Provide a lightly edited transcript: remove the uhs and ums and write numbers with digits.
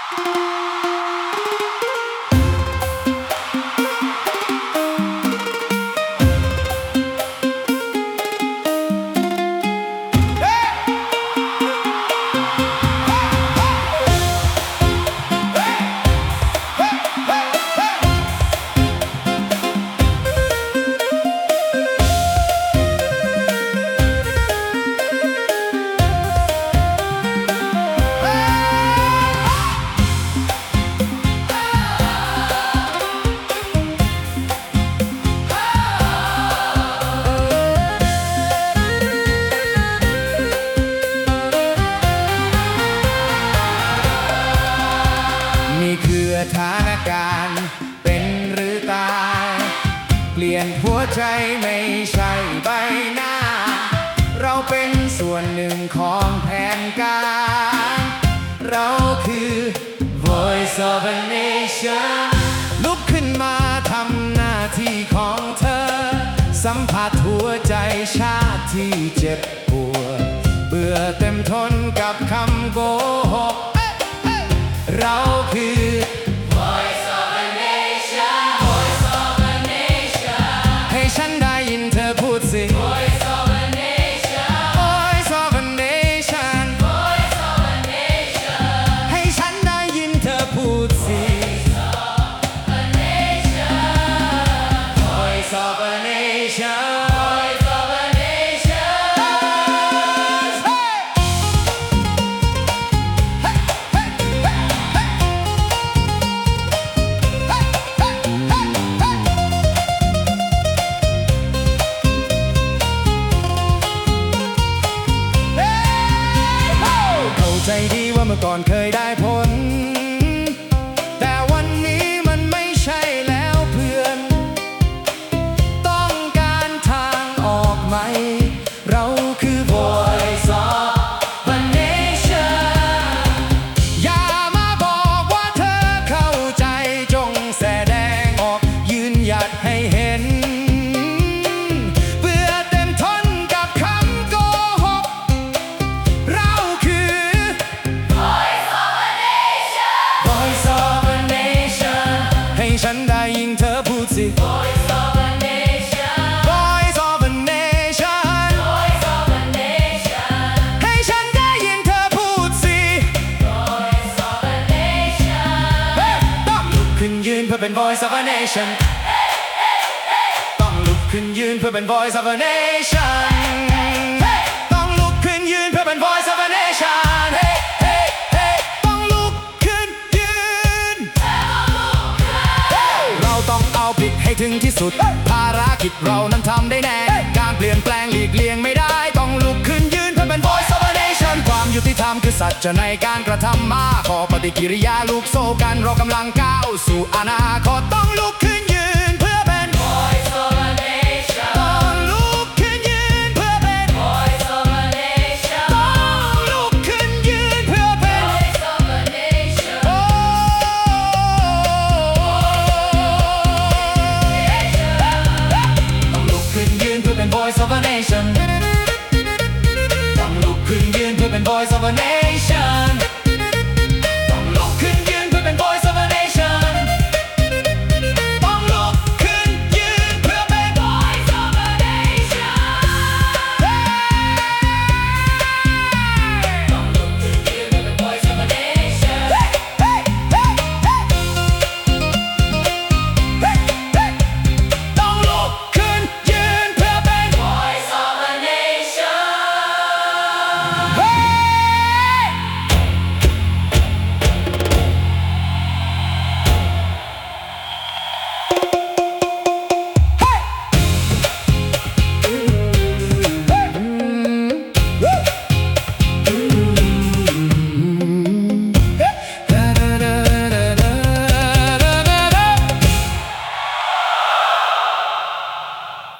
สถานการณ์เป็นหรือตายเปลี่ยนหัวใจไม่ใช่ใบหน้าเราเป็นส่วนหนึ่งของแผนการเราคือ Voice of a Nation ลุกขึ้นมาทำหน้าที่ของเธอสัมผัสหัวใจชาติที่เจ็บปวดเบื่อเต็มทนกับคำโกหกเราคือ Voice of a Nation Voice of a Nation ให้ฉันได้ยินเธอพูดสิ Voice of a Nation Voice of a Nation Voice of a Nation ให้ฉันได้ยินเธอพูดสิ Voice of a Nation Voice of a Nation Voice of a Nation ใจดีว่าเมื่อก่อนเคยได้ผลแต่วันนี้มันไม่ใช่แล้วเพื่อนต้องการทางออกไหมเราคือ Voice of a Nation อย่ามาบอกว่าเธอเข้าใจจงแสดงออกยืนหยัดให้เห็นเบื่อเต็มทนกับคำโกหกเราคือ Voice of a Nation ให้ฉันได้ยินเธอพูดสิ Voice of a Nation Voice of a Nation Voice of a Nation ให้ฉันได้ยินเธอพูดสิ Voice of a Nation ต้องลุกขึ้นยืนเพื่อเป็น Voice of a Nation ต้องลุกขึ้นยืนเพื่อเป็น Voice of a Nation ต้องลุกขึ้นยืนเพื่อเป็น Voice of a Nation ต้องลุกขึ้นยืนเราต้องเอาผิดให้ถึงที่สุดภารกิจเรานั้นทำได้แน่การเปลี่ยนแปลงหลีกเลี่ยงไม่ได้ต้องลุกขึ้นยืนเพื่อเป็น Voice of a Nation ความยุติธรรมคือสัจจะในการกระทำมาขอปฏิกิริยาลูกโซ่กันเรากำลังก้าวสู่อนาคตต้องลุกขึ้น